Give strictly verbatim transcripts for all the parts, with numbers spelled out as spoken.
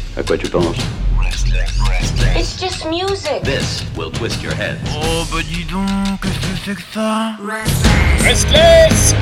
À quoi tu penses? It's just music. This will twist your head. Oh bah dis donc, qu'est-ce que c'est que ça? Restless.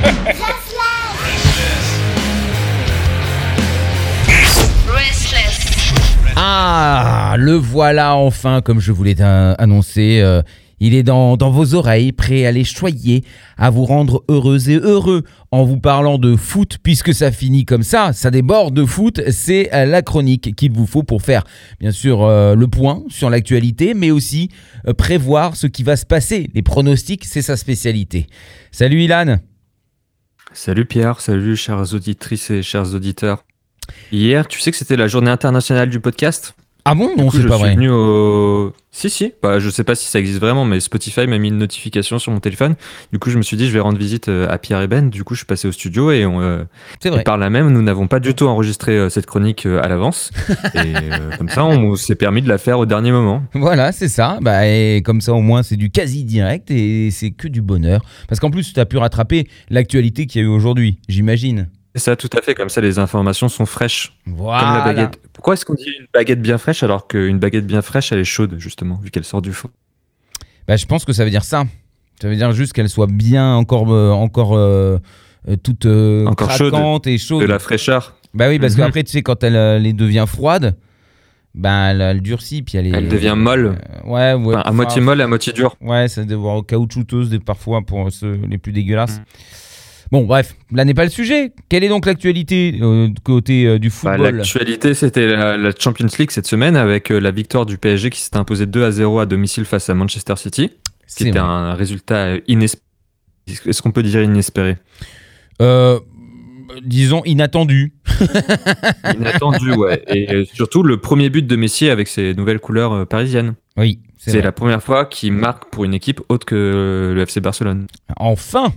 Restless. Ah, le voilà enfin, comme je vous l'ai euh, annoncé. Euh, il est dans, dans vos oreilles, prêt à les choyer, à vous rendre heureux et heureux en vous parlant de foot, puisque ça finit comme ça, ça déborde de foot. C'est euh, la chronique qu'il vous faut pour faire, bien sûr, euh, le point sur l'actualité, mais aussi euh, prévoir ce qui va se passer. Les pronostics, c'est sa spécialité. Salut Ilan. Salut Pierre, salut chères auditrices et chers auditeurs. Hier, tu sais que c'était la journée internationale du podcast ? Ah bon ? Du Non, coup, c'est je pas suis vrai. venu au... Si, si, bah, je sais pas si ça existe vraiment, mais Spotify m'a mis une notification sur mon téléphone. Du coup, je me suis dit, je vais rendre visite à Pierre et Ben. Du coup, je suis passé au studio et, on, euh, C'est vrai. et par là même, nous n'avons pas du tout enregistré euh, cette chronique euh, à l'avance. Et euh, comme ça, on s'est permis de la faire au dernier moment. Voilà, c'est ça. Bah, et comme ça, au moins, c'est du quasi direct et c'est que du bonheur. Parce qu'en plus, tu as pu rattraper l'actualité qu'il y a eu aujourd'hui, j'imagine. C'est ça, tout à fait. Comme ça, les informations sont fraîches. Voilà. Comme la baguette. Pourquoi est-ce qu'on dit une baguette bien fraîche alors qu'une baguette bien fraîche, elle est chaude, justement, vu qu'elle sort du four ? Bah, je pense que ça veut dire ça. Ça veut dire juste qu'elle soit bien encore, euh, encore euh, euh, toute euh, Encore craquante et chaude. De la fraîcheur. Bah oui, parce Mhm. qu'après, tu sais, quand elle, euh, elle devient froide, bah, elle, elle durcit. Puis elle, est, Elle devient molle. Euh, ouais, ouais. Enfin, à moitié molle et à moitié dure. Ouais, ça doit avoir caoutchouteuse des- parfois pour ceux les plus dégueulasses. Bon, bref, là n'est pas le sujet. Quelle est donc l'actualité euh, du côté euh, du Bah, football ? l'actualité, c'était la, la Champions League cette semaine avec euh, la victoire du P S G qui s'était imposé deux à zéro à domicile face à Manchester City. C'est C'était vrai. un résultat inespéré. Est-ce qu'on peut dire inespéré ? Euh, disons inattendu. Inattendu, ouais. Et euh, surtout le premier but de Messi avec ses nouvelles couleurs euh, parisiennes. Oui, c'est, C'est vrai. la première fois qu'il marque pour une équipe autre que euh, le F C Barcelone. Enfin.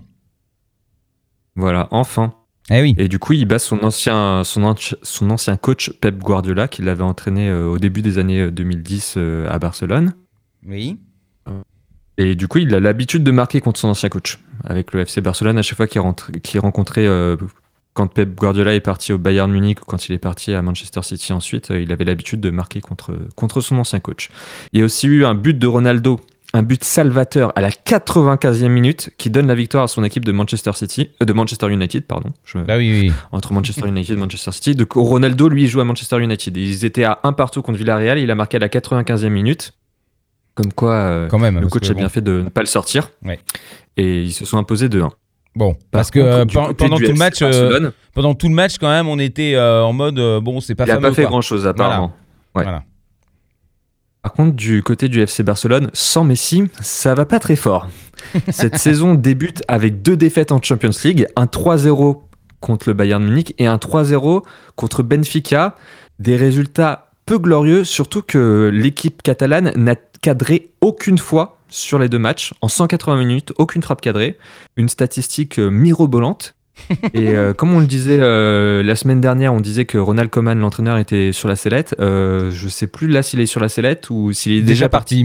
Voilà, enfin. Eh oui. Et du coup, il bat son ancien, son, anci- son ancien coach Pep Guardiola qui l'avait entraîné euh, au début des années deux mille dix euh, à Barcelone. Oui. Et du coup, il a l'habitude de marquer contre son ancien coach. Avec le F C Barcelone, à chaque fois qu'il, rentre, qu'il rencontrait, euh, quand Pep Guardiola est parti au Bayern Munich ou quand il est parti à Manchester City ensuite, euh, il avait l'habitude de marquer contre, contre son ancien coach. Il y a aussi eu un but de Ronaldo, un but salvateur à la quatre-vingt-quinzième minute qui donne la victoire à son équipe de Manchester City, euh, de Manchester United, pardon. Je, Bah oui, oui. entre Manchester United et Manchester City. Donc, Ronaldo, lui, il joue à Manchester United. Ils étaient à un partout contre Villarreal. Il a marqué à la quatre-vingt-quinzième minute. Comme quoi, euh, Quand même. le parce coach que a bien bon. fait de ne pas le sortir. Ouais. Et ils se sont imposés deux un. Bon, parce que contre, euh, du pen- côté pendant du tout le F C match, euh, Barcelone, pendant tout le match quand même, on était euh, en mode euh, bon, c'est pas il n'a fameux. pas fait quoi. grand-chose, apparemment. Ouais. Voilà. Par contre, du côté du F C Barcelone, sans Messi, ça va pas très fort. Cette saison débute avec deux défaites en Champions League, un trois zéro contre le Bayern Munich et un trois zéro contre Benfica. Des résultats peu glorieux, surtout que l'équipe catalane n'a cadré aucune fois sur les deux matchs. En cent quatre-vingts minutes, aucune frappe cadrée. Une statistique euh, mirobolante. Et euh, comme on le disait euh, la semaine dernière, on disait que Ronald Koeman, l'entraîneur, était sur la sellette. Euh, je sais plus là s'il est sur la sellette ou s'il est déjà, Déjà parti.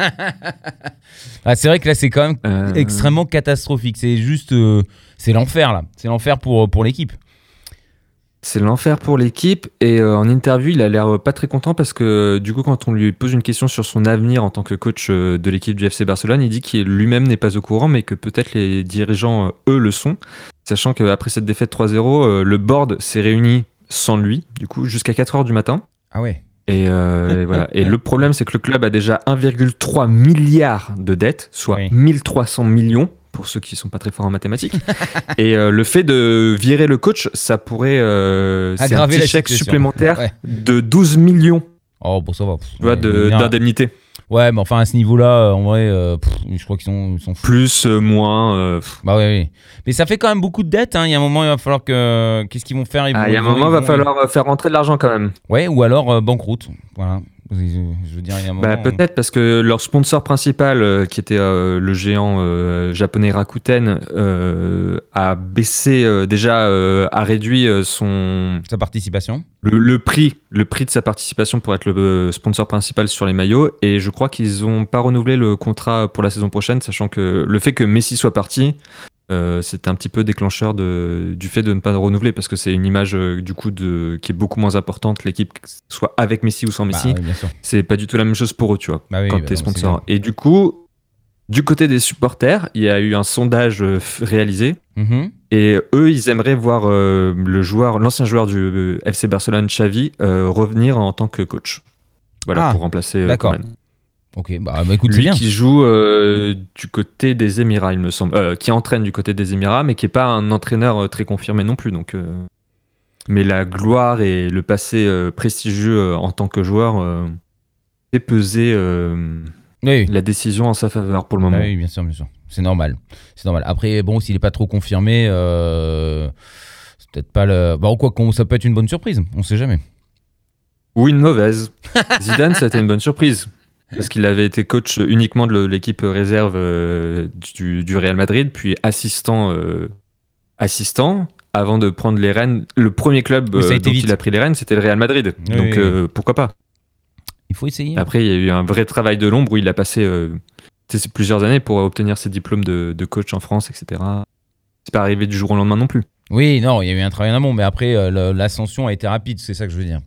Ah, c'est vrai que là, c'est quand même Euh, extrêmement catastrophique. C'est juste, euh, c'est l'enfer là. C'est l'enfer pour pour l'équipe. C'est l'enfer pour l'équipe. Et euh, en interview, il a l'air euh, pas très content parce que du coup, quand on lui pose une question sur son avenir en tant que coach euh, de l'équipe du F C Barcelone, il dit qu'il lui-même n'est pas au courant, mais que peut-être les dirigeants, euh, eux, le sont. Sachant qu'après cette défaite trois zéro, euh, le board s'est réuni sans lui, du coup, jusqu'à quatre heures du matin. Ah ouais. Et, euh, et voilà. Et le problème, c'est que le club a déjà un virgule trois milliard de dettes, soit Oui. mille trois cents millions, pour ceux qui sont pas très forts en mathématiques. Et euh, le fait de virer le coach, ça pourrait... Euh, c'est un Aggraver petit la chèque situation. supplémentaire Ouais. de douze millions, Oh bon, ça va. tu vois, de- Ouais, d'indemnité. Ouais, mais enfin à ce niveau-là, euh, en vrai, euh, pff, je crois qu'ils sont, ils sont fous. Plus, euh, moins... euh, pff. Bah oui, oui. Mais ça fait quand même beaucoup de dettes. Hein. Il y a un moment, il va falloir que. Qu'est-ce qu'ils vont faire Ils Ah, vont- il y a un ils vont- moment, il ils va vont- falloir euh, faire rentrer de l'argent quand même. Ouais, ou alors euh, banqueroute. Voilà. Je veux dire, il y a un moment. Bah, peut-être parce que leur sponsor principal, euh, qui était euh, le géant euh, japonais Rakuten, euh, a baissé euh, déjà, euh, a réduit euh, son Sa participation. le, le prix, le prix de sa participation pour être le euh, sponsor principal sur les maillots. Et je crois qu'ils n'ont pas renouvelé le contrat pour la saison prochaine, sachant que le fait que Messi soit parti, Euh, c'était un petit peu déclencheur de, du fait de ne pas renouveler parce que c'est une image euh, du coup de, qui est beaucoup moins importante, l'équipe soit avec Messi ou sans Messi. Bah, oui, bien sûr. C'est pas du tout la même chose pour eux, tu vois, Bah oui, quand bah t'es non, sponsor. c'est Et du coup, du côté des supporters, il y a eu un sondage euh, f- réalisé Mhm. et eux, ils aimeraient voir euh, le joueur, l'ancien joueur du euh, F C Barcelone, Xavi, euh, revenir en tant que coach. Voilà, Ah, pour remplacer euh, d'accord. Koeman. Ok, bah, bah écoute, c'est Lui bien. qui joue euh, du côté des Émirats, il me semble, euh, qui entraîne du côté des Émirats, mais qui est pas un entraîneur euh, très confirmé non plus. Donc, euh, mais la gloire et le passé euh, prestigieux euh, en tant que joueur euh, fait peser euh, Oui, oui. la décision en sa faveur pour le moment. Ah oui, bien sûr, bien sûr. C'est normal. C'est normal. Après, bon, s'il n'est pas trop confirmé, euh, c'est peut-être pas le. Bon, quoi qu'on, ça peut être une bonne surprise. On sait jamais. Ou une mauvaise. Zidane, ça a été une bonne surprise. Parce qu'il avait été coach uniquement de l'équipe réserve euh, du, du Real Madrid, puis assistant, euh, assistant, avant de prendre les rênes. Le premier club Mais ça a euh, été dont vite. il a pris les rênes, c'était le Real Madrid. Oui, Donc oui, euh, pourquoi pas. Il faut essayer. Après, il y a eu un vrai travail de l'ombre où il a passé euh, tu sais, plusieurs années pour obtenir ses diplômes de, de coach en France, et cetera. C'est pas arrivé du jour au lendemain non plus. Oui, non, il y a eu un travail en amont, mais après, euh, le- l'ascension a été rapide, c'est ça que je veux dire.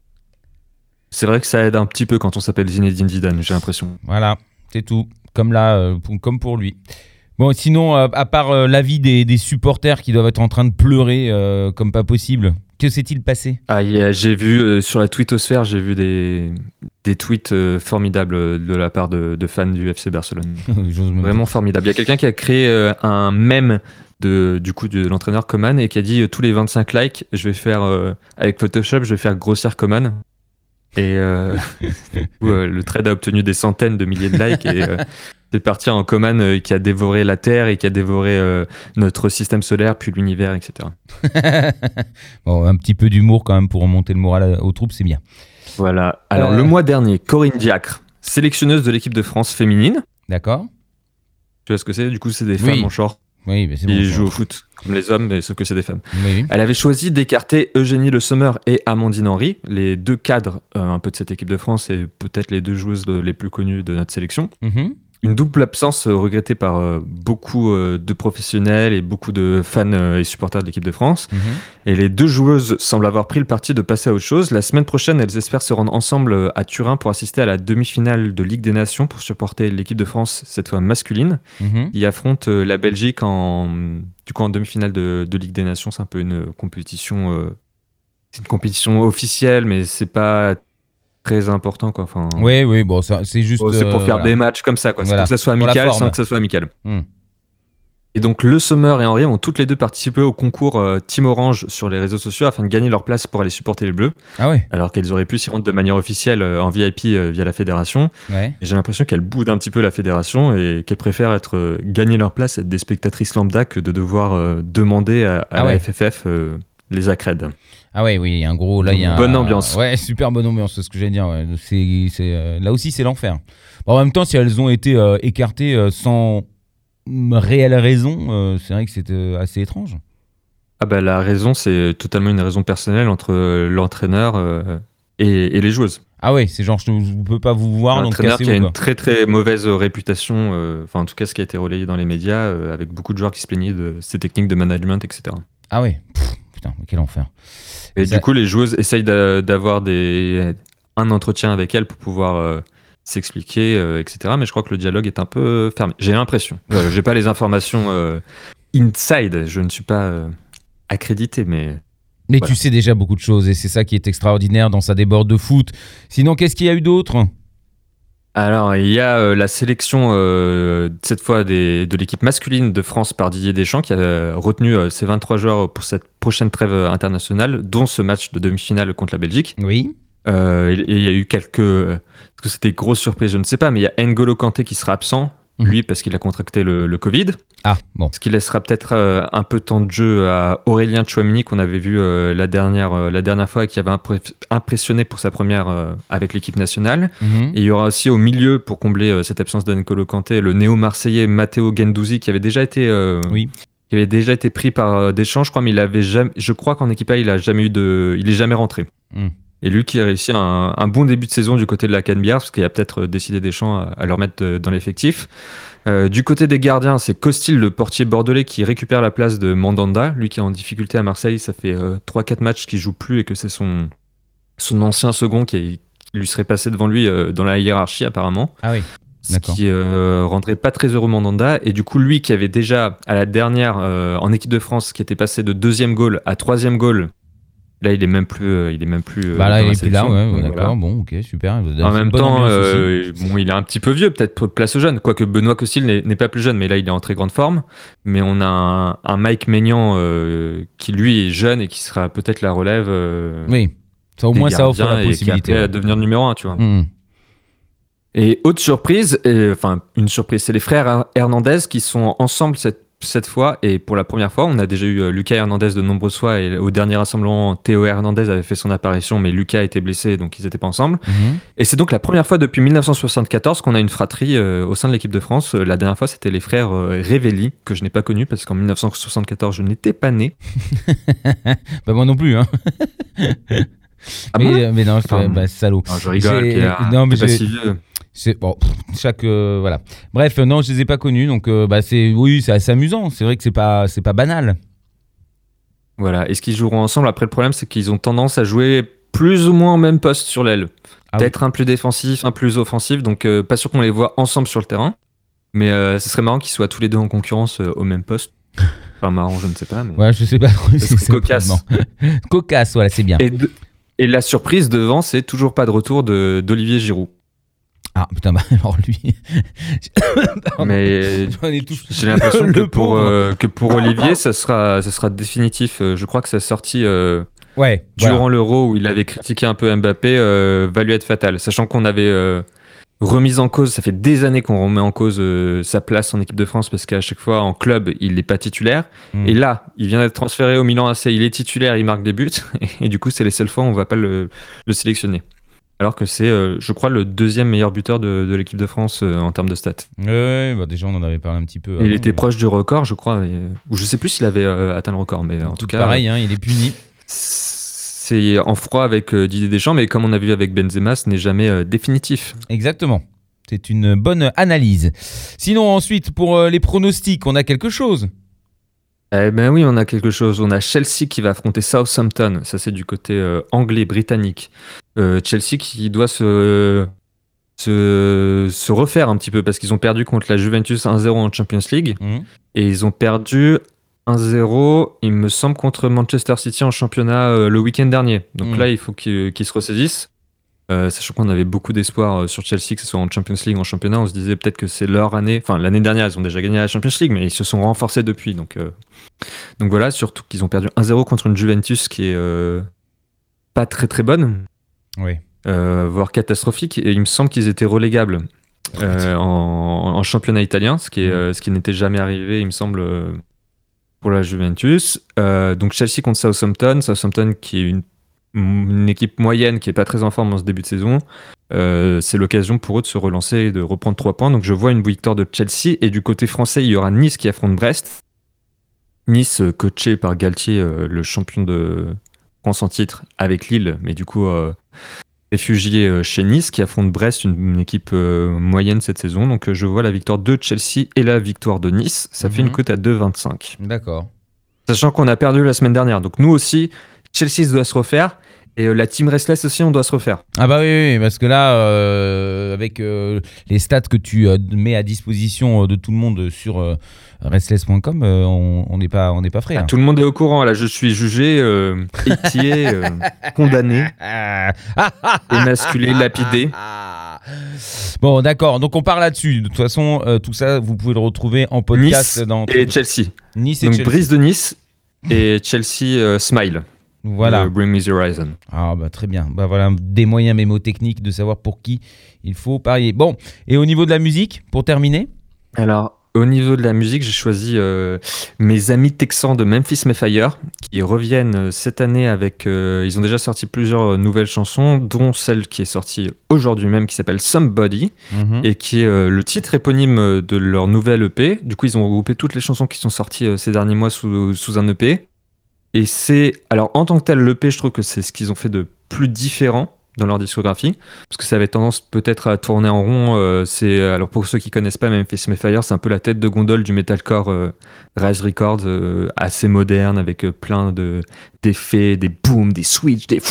C'est vrai que ça aide un petit peu quand on s'appelle Zinedine Zidane, j'ai l'impression. Voilà, c'est tout. Comme là, euh, pour- comme pour lui. Bon, sinon, euh, à part euh, l'avis des, des supporters qui doivent être en train de pleurer euh, comme pas possible, que s'est-il passé? Ah, il y a- j'ai vu euh, sur la twittosphère, j'ai vu des, des tweets euh, formidables de la part de, de fans du F C Barcelone. J'ose me- Vraiment formidable. Il y a quelqu'un qui a créé euh, un mème de, du coup de l'entraîneur Koeman et qui a dit euh, tous les vingt-cinq likes, je vais faire euh, avec Photoshop, je vais faire grossir Koeman. Et euh, du coup, euh, le trade a obtenu des centaines de milliers de likes et euh, c'est parti en Koeman euh, qui a dévoré la Terre et qui a dévoré euh, notre système solaire, puis l'univers, et cetera. Bon, un petit peu d'humour quand même pour remonter le moral aux troupes, c'est bien. Voilà. Alors Euh. le mois dernier, Corinne Diacre, sélectionneuse de l'équipe de France féminine. D'accord? Tu vois ce que c'est? Du coup, c'est des Oui. femmes en short Oui, mais c'est qui bon. jouent au foot comme les hommes, mais sauf que c'est des femmes. Oui. Elle avait choisi d'écarter Eugénie Le Sommer et Amandine Henry, les deux cadres euh, un peu de cette équipe de France et peut-être les deux joueuses de- les plus connues de notre sélection. Mhm. Une double absence euh, regrettée par euh, beaucoup euh, de professionnels et beaucoup de fans euh, et supporters de l'équipe de France. Mhm. Et les deux joueuses semblent avoir pris le parti de passer à autre chose. La semaine prochaine, elles espèrent se rendre ensemble euh, à Turin pour assister à la demi-finale de Ligue des Nations pour supporter l'équipe de France, cette fois masculine. Mhm. Il affronte euh, la Belgique en, du coup, en demi-finale de, de Ligue des Nations. C'est un peu une compétition, euh, c'est une compétition officielle, mais c'est pas très important, quoi. Enfin, Oui, oui, bon, ça, c'est juste. oh, c'est pour euh, faire voilà. des matchs comme ça, quoi. C'est Voilà. pour que ça soit Pour la amical forme. sans que ça soit amical. Hmm. Et donc, Le Sommer et Henry ont toutes les deux participé au concours euh, Team Orange sur les réseaux sociaux afin de gagner leur place pour aller supporter les Bleus, Ah ouais, alors qu'elles auraient pu s'y rendre de manière officielle euh, en V I P euh, via la fédération. ouais. Et j'ai l'impression qu'elles boudent un petit peu la fédération et qu'elles préfèrent être euh, gagner leur place, être des spectatrices lambda que de devoir euh, demander à, à Ah la ouais. F F F euh, les accrèdes. Ah ouais, oui, un gros. Là, il y a un- Bonne ambiance. Ouais, super bonne ambiance, c'est ce que j'allais dire. Ouais. C'est, c'est, euh, là aussi, c'est l'enfer. Bon, en même temps, si elles ont été euh, écartées euh, sans mm, réelle raison, euh, c'est vrai que c'est euh, assez étrange. Ah bah la raison, c'est totalement une raison personnelle entre euh, l'entraîneur euh, et, et les joueuses. Ah ouais, c'est genre, je ne peux pas vous voir, donc L'entraîneur qui a cassez-vous, une quoi. très très mauvaise réputation, euh, enfin en tout cas ce qui a été relayé dans les médias, euh, avec beaucoup de joueurs qui se plaignaient de ces techniques de management, et cetera. Ah ouais, Pff, putain, quel enfer. Et Ça- du coup, les joueuses essayent d'a- d'avoir des, un entretien avec elles pour pouvoir euh, s'expliquer, euh, et cetera. Mais je crois que le dialogue est un peu fermé. J'ai l'impression. Euh, j'ai pas les informations euh, inside. Je ne suis pas euh, accrédité, mais Mais Voilà. tu sais déjà beaucoup de choses et c'est ça qui est extraordinaire dans sa déborde de foot. Sinon, qu'est-ce qu'il y a eu d'autre? alors, il y a euh, la sélection, euh, cette fois des, de l'équipe masculine de France par Didier Deschamps, qui a euh, retenu euh, ses vingt-trois joueurs pour cette prochaine trêve internationale, dont ce match de demi-finale contre la Belgique. Oui. Euh, et et il y a eu quelques... euh, Est-ce que c'était grosse surprise? Je ne sais pas, mais il y a N'Golo Kanté qui sera absent, Mhm. lui, parce qu'il a contracté le, le Covid. Ah, bon. Ce qui laissera peut-être euh, un peu de temps de jeu à Aurélien Tchouameni, qu'on avait vu euh, la, dernière, euh, la dernière fois et qui avait impré- impressionné pour sa première euh, avec l'équipe nationale. Mhm. Et il y aura aussi au milieu, pour combler euh, cette absence de N'Golo Kanté, le néo-marseillais Matteo Guendouzi, qui avait déjà été, euh, Oui. qui avait déjà été pris par euh, Deschamps, je crois, mais il avait jamais, je crois qu'en équipe A, il a jamais eu de, il est jamais rentré. Mm. Et lui qui a réussi un, un bon début de saison du côté de la Canebière, parce qu'il a peut-être décidé Deschamps à, à le remettre dans l'effectif. Euh, du côté des gardiens, c'est Costil, le portier bordelais, qui récupère la place de Mandanda, lui qui est en difficulté à Marseille. Ça fait euh, trois quatre matchs qu'il joue plus et que c'est son, son ancien second qui, est, qui lui serait passé devant lui euh, dans la hiérarchie apparemment. Ah oui. Ce D'accord. qui euh, rendrait pas très heureux Mandanda. Et du coup, lui qui avait déjà, à la dernière, euh, en équipe de France, qui était passé de deuxième goal à troisième goal, là, il est même plus. Euh, il est même plus euh, bah là, dans il la est plus là, sélection. ouais, ouais, Donc, d'accord. voilà. Bon, ok, super. En même temps, euh, bon, il est un petit peu vieux, peut-être place aux jeunes. Quoique Benoît Costil n'est, n'est pas plus jeune, mais là, il est en très grande forme. Mais on a un, un Mike Maignan euh, qui, lui, est jeune et qui sera peut-être la relève. Euh, oui, ça, au moins, ça offre la possibilité. Et qui a devenir numéro un, tu vois. Mmh. Et autre surprise, et, enfin une surprise, c'est les frères Hernandez qui sont ensemble cette, cette fois, et pour la première fois. On a déjà eu euh, Lucas Hernandez de nombreuses fois, et au dernier rassemblement, Théo Hernandez avait fait son apparition, mais Lucas était blessé, donc ils n'étaient pas ensemble. Mmh. Et c'est donc la première fois depuis dix-neuf cent soixante-quatorze qu'on a une fratrie euh, au sein de l'équipe de France. Euh, la dernière fois, c'était les frères euh, Révelli, que je n'ai pas connus, parce qu'en dix-neuf cent soixante-quatorze, je n'étais pas né. Bah moi non plus, hein. Ah mais, bon euh, mais non, je, Enfin, bah, salaud. Non, je rigole, J'ai- Pierre, non, mais t'es pas j'ai- si vieux. C'est bon, pff, chaque euh, voilà. Bref, euh, non, je les ai pas connus, donc euh, bah c'est oui, c'est assez amusant. C'est vrai que c'est pas c'est pas banal. Voilà. Est-ce qu'ils joueront ensemble? Après, le problème, c'est qu'ils ont tendance à jouer plus ou moins au même poste sur l'aile. Ah Peut-être un plus défensif, un plus offensif, donc euh, pas sûr qu'on les voit ensemble sur le terrain. Mais euh, ce serait marrant qu'ils soient tous les deux en concurrence euh, au même poste. Enfin, marrant, je ne sais pas. Mais... Ouais, je sais pas trop. C'est c'est cocasse. vraiment- Cocasse, voilà, c'est bien. Et, de- et la surprise devant, c'est toujours pas de retour de, d'Olivier Giroud. Ah putain, bah alors lui. Mais J'en ai tous- j'ai l'impression Le que pour, pauvre. euh, que pour Olivier, ça sera, ça sera définitif. Euh, Je crois que sa sortie euh, Ouais. durant Voilà. l'Euro où il avait critiqué un peu Mbappé euh, va lui être fatale. Sachant qu'on avait euh, remis en cause, ça fait des années qu'on remet en cause euh, sa place en équipe de France parce qu'à chaque fois en club, il n'est pas titulaire. Mm. Et là, il vient d'être transféré au Milan A C, il est titulaire, il marque des buts. Et, du coup, c'est les seules fois où on ne va pas le, le sélectionner. Alors que c'est, euh, je crois, le deuxième meilleur buteur de, de l'équipe de France euh, en termes de stats. Ouais, bah déjà on en avait parlé un petit peu. Et avant, il était mais- proche du record, je crois. Et, ou je sais plus s'il avait euh, atteint le record, mais en tout cas, pareil, hein, il est puni. c'est en froid avec euh, Didier Deschamps, mais comme on a vu avec Benzema, ce n'est jamais euh, définitif. Exactement. C'est une bonne analyse. Sinon, ensuite, pour euh, les pronostics, on a quelque chose. Eh ben oui, on a quelque chose. On a Chelsea qui va affronter Southampton. Ça, c'est du côté euh, anglais, britannique. Euh, Chelsea qui doit se, se, se refaire un petit peu parce qu'ils ont perdu contre la Juventus un zéro en Champions League. Mmh. Et ils ont perdu un zéro, il me semble, contre Manchester City en championnat euh, le week-end dernier. Donc Mm. là, il faut qu'ils, qu'ils se ressaisissent. Euh, sachant qu'on avait beaucoup d'espoir euh, sur Chelsea, que ce soit en Champions League, en championnat. On se disait peut-être que c'est leur année. Enfin, l'année dernière, ils ont déjà gagné la Champions League, mais ils se sont renforcés depuis. Donc, euh, donc voilà, surtout qu'ils ont perdu un zéro contre une Juventus qui est euh, pas très très bonne, Oui. euh, voire catastrophique. Et il me semble qu'ils étaient relégables euh, en, en championnat italien, ce qui, est, euh, ce qui n'était jamais arrivé, il me semble, euh, pour la Juventus. Euh, donc Chelsea contre Southampton. Southampton qui est une, une équipe moyenne qui est pas très en forme dans ce début de saison. Euh, c'est l'occasion pour eux de se relancer et de reprendre trois points. Donc je vois une victoire de Chelsea. Et du côté français, il y aura Nice qui affronte Brest. Nice euh, coaché par Galtier, euh, le champion de France en titre avec Lille, mais du coup euh, réfugié euh, chez Nice, qui affronte Brest, une, une équipe euh, moyenne cette saison. Donc euh, je vois la victoire de Chelsea et la victoire de Nice. Ça fait Mhm. une cote à deux virgule vingt-cinq. D'accord. Sachant qu'on a perdu la semaine dernière. Donc nous aussi, Chelsea doit se refaire. Et euh, la team Restless aussi, on doit se refaire. Ah bah oui, oui, parce que là, euh, avec euh, les stats que tu euh, mets à disposition euh, de tout le monde sur euh, restless point com, euh, on on n'est pas, on n'est pas frais. Ah, hein. tout le monde est au courant. Là, je suis jugé, euh, étié, euh, condamné, Ah. émasculé, lapidé. Bon, d'accord. Donc on part là-dessus. De toute façon, euh, tout ça, vous pouvez le retrouver en podcast Nice dans et Chelsea. Nice et Donc Chelsea. Brise de Nice et Chelsea euh, Smile. Voilà. de Bring Me the Horizon. Ah bah très bien. Bah voilà des moyens mémotechniques de savoir pour qui il faut parier. Bon, et au niveau de la musique, pour terminer. Alors, au niveau de la musique, j'ai choisi euh, mes amis texans de Memphis Mayfire qui reviennent euh, cette année avec. Euh, ils ont déjà sorti plusieurs euh, nouvelles chansons, dont celle qui est sortie aujourd'hui même qui s'appelle Somebody Mhm. et qui est euh, le titre éponyme euh, de leur nouvelle E P. Du coup, ils ont regroupé toutes les chansons qui sont sorties euh, ces derniers mois sous, sous un E P. Et c'est, alors en tant que tel, l'E P, je trouve que c'est ce qu'ils ont fait de plus différent dans leur discographie, parce que ça avait tendance peut-être à tourner en rond. Euh, c'est, alors pour ceux qui connaissent pas, Memphis May Fire, c'est un peu la tête de gondole du metalcore euh, Rise Records, euh, assez moderne, avec euh, plein de d'effets, des booms, des switches, des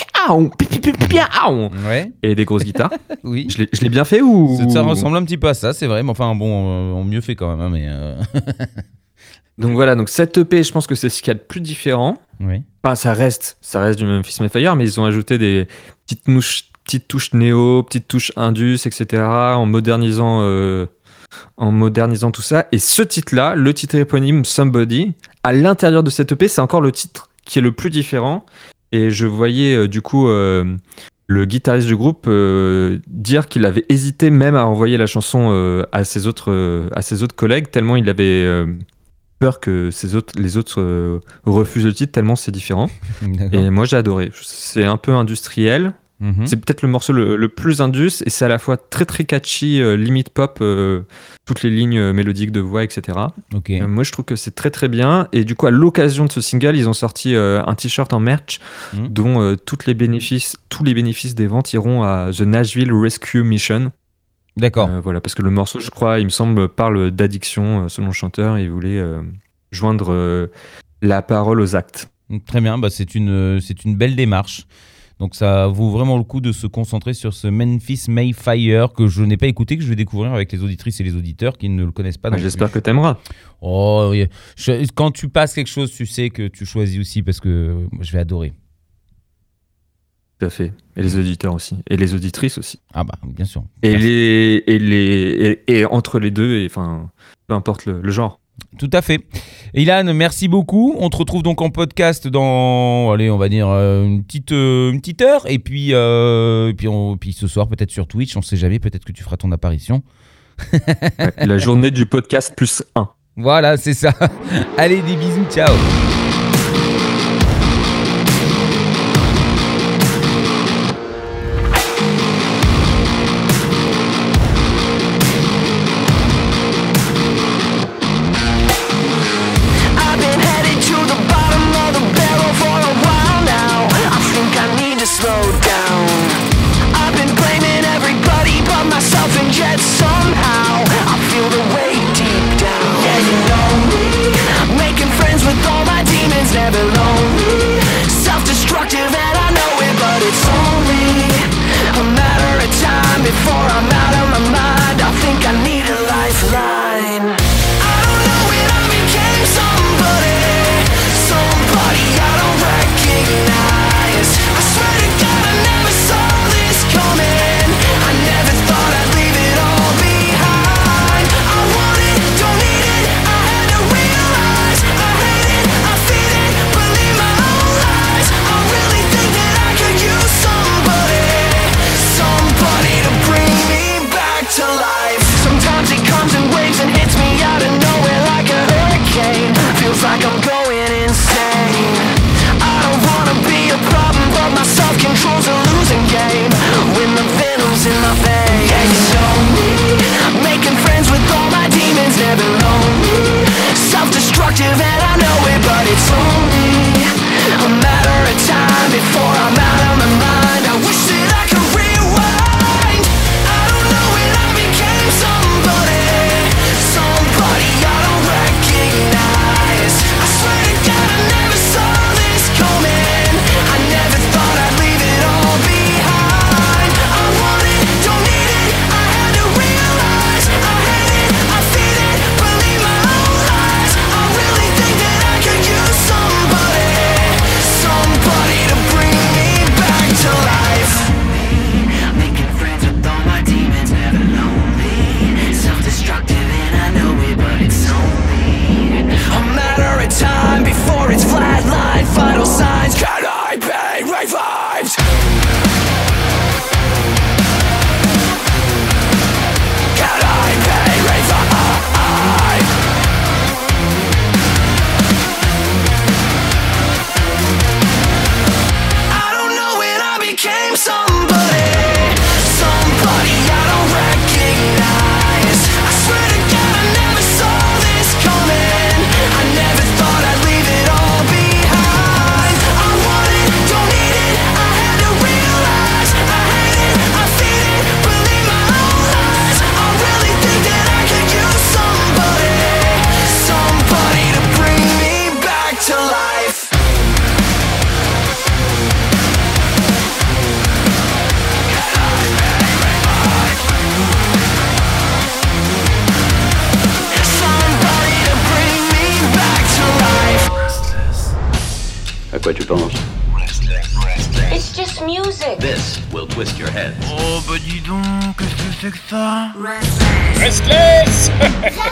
Ouais. et des grosses guitares. Oui. Je l'ai, je l'ai bien fait ou Ça ressemble un petit peu à ça, c'est vrai, mais enfin bon, euh, on mieux fait quand même, hein, mais. Euh... Donc voilà, donc cette E P, je pense que c'est ce qu'il y a de plus différent. Oui. Enfin, ça reste, ça reste du Memphis May Fire, mais ils ont ajouté des petites, nouches, petites touches néo, petites touches indus, et cetera, en modernisant, euh, en modernisant tout ça. Et ce titre-là, le titre éponyme Somebody, à l'intérieur de cette E P, c'est encore le titre qui est le plus différent. Et je voyais euh, du coup euh, le guitariste du groupe euh, dire qu'il avait hésité même à envoyer la chanson euh, à ses autres, euh, à ses autres collègues, tellement il avait euh, peur que ses autres, les autres euh, refusent le titre, tellement c'est différent. D'accord. Et moi j'ai adoré. C'est un peu industriel. Mm-hmm. C'est peut-être le morceau le, le plus indus et c'est à la fois très très catchy, euh, limite pop, euh, toutes les lignes euh, mélodiques de voix, et cetera. Ok. Euh, moi je trouve que c'est très très bien. Et du coup, à l'occasion de ce single, ils ont sorti euh, un t-shirt en merch Mm. dont euh, toutes les bénéfices, tous les bénéfices des ventes iront à The Nashville Rescue Mission. D'accord. Euh, voilà, parce que le morceau, je crois, il me semble, parle d'addiction euh, selon le chanteur. Et il voulait euh, joindre euh, la parole aux actes. Très bien, bah c'est une, c'est une belle démarche. Donc ça vaut vraiment le coup de se concentrer sur ce Memphis May Fire que je n'ai pas écouté, que je vais découvrir avec les auditrices et les auditeurs qui ne le connaissent pas. Ah, j'espère que t'aimeras. Oh, oui. Je- quand tu passes quelque chose, tu sais que tu choisis aussi parce que moi, je vais adorer. Tout à fait. Et les auditeurs aussi. Et les auditrices aussi. Ah bah, bien sûr. Et, Merci. les, et, les, et, et entre les deux, et, enfin, peu importe le, le genre. Tout à fait. Ilan, merci beaucoup. On te retrouve donc en podcast dans, allez, on va dire euh, une petite, euh, une petite heure. Et puis, euh, et puis, on, puis ce soir, peut-être sur Twitch, on sait jamais, peut-être que tu feras ton apparition. Ouais, la journée du podcast plus un. Voilà, c'est ça. Allez, des bisous, ciao. I've been headed to the bottom of the barrel for a while now. I think I need to slow down. I've been blaming everybody but myself, and yet somehow I feel the weight deep down. Yeah, you know me, making friends with all my demons. Quoi tu penses? It's just music. This will twist your head. Oh bah dis donc, qu'est-ce que c'est que ça? Restless.